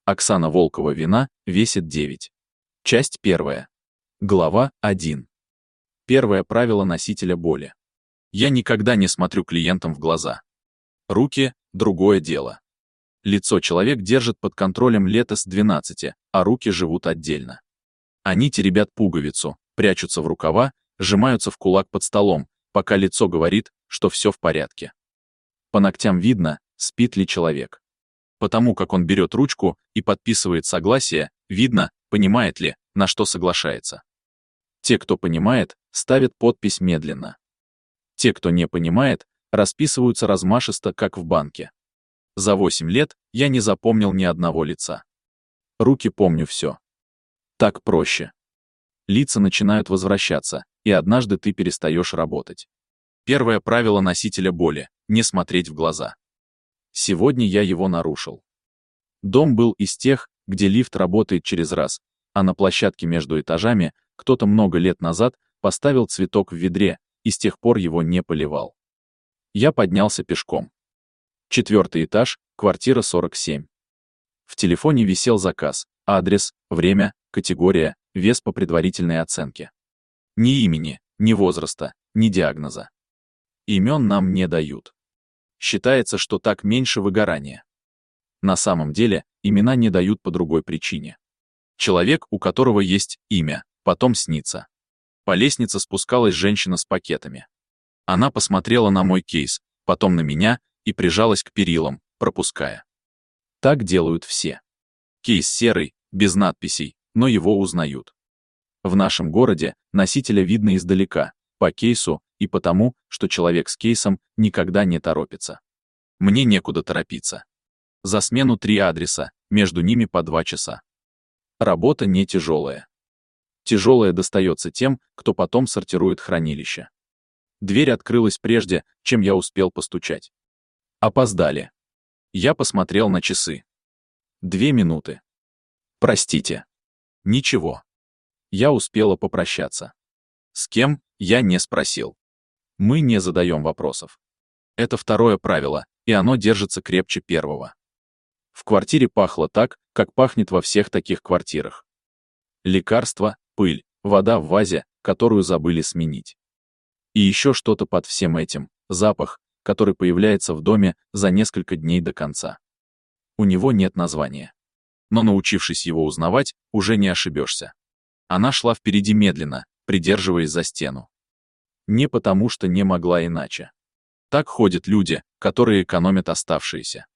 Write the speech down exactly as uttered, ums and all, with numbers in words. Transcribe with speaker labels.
Speaker 1: Оксана Волкова вина весит девять. Часть первая. Глава один. Первое правило носителя боли. Я никогда не смотрю клиентам в глаза. Руки – другое дело. Лицо человек держит под контролем лето с двенадцати, а руки живут отдельно. Они теребят пуговицу, прячутся в рукава, сжимаются в кулак под столом, пока лицо говорит, что все в порядке. По ногтям видно, спит ли человек. Потому как он берет ручку и подписывает согласие, видно, понимает ли, на что соглашается. Те, кто понимает, ставят подпись медленно. Те, кто не понимает, расписываются размашисто, как в банке. За восемь лет я не запомнил ни одного лица. Руки помню все. Так проще. Лица начинают возвращаться, и однажды ты перестаешь работать. Первое правило носителя боли – не смотреть в глаза. Сегодня я его нарушил. Дом был из тех, где лифт работает через раз, а на площадке между этажами кто-то много лет назад поставил цветок в ведре и с тех пор его не поливал. Я поднялся пешком. Четвертый этаж, квартира сорок семь. В телефоне висел заказ, адрес, время, категория, вес по предварительной оценке. Ни имени, ни возраста, ни диагноза. Имен нам не дают. Считается, что так меньше выгорания. На самом деле, имена не дают по другой причине. Человек, у которого есть имя, потом снится. По лестнице спускалась женщина с пакетами. Она посмотрела на мой кейс, потом на меня и прижалась к перилам, пропуская. Так делают все. Кейс серый, без надписей, но его узнают. В нашем городе носителя видно издалека, по кейсу и потому, что человек с кейсом никогда не торопится. Мне некуда торопиться. За смену три адреса, между ними по два часа. Работа не тяжелая. Тяжелая достается тем, кто потом сортирует хранилище. Дверь открылась прежде, чем я успел постучать. Опоздали. Я посмотрел на часы. Две минуты. Простите. Ничего. Я успела попрощаться. С кем, я не спросил. Мы не задаем вопросов. Это второе правило, и оно держится крепче первого. В квартире пахло так, как пахнет во всех таких квартирах. Лекарства, пыль, вода в вазе, которую забыли сменить. И еще что-то под всем этим, запах, который появляется в доме за несколько дней до конца. У него нет названия. Но научившись его узнавать, уже не ошибешься. Она шла впереди медленно, придерживаясь за стену. Не потому, что не могла иначе. Так ходят люди, которые экономят оставшиеся.